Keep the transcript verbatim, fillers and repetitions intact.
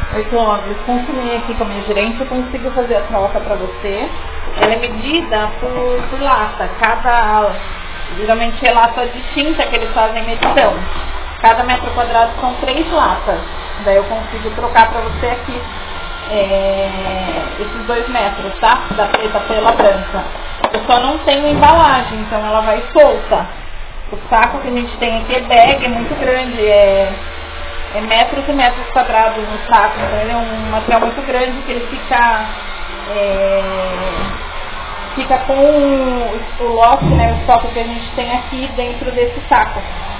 Oi, Clóvis, consumi aqui com a minha gerente, eu consigo fazer a troca para você. Ela é medida por, por lata. Cada, geralmente é lata de tinta que eles fazem medição. Cada metro quadrado são três latas. Daí eu consigo trocar para você aqui é, esses dois metros, tá? Da preta pela branca. Eu só não tenho embalagem, então ela vai solta. O saco que a gente tem aqui é bag, é muito grande, é... É metros e metros quadrados no saco, então ele é um material muito grande que ele fica, é, fica com o, o lote, né, o estoque que a gente tem aqui dentro desse saco.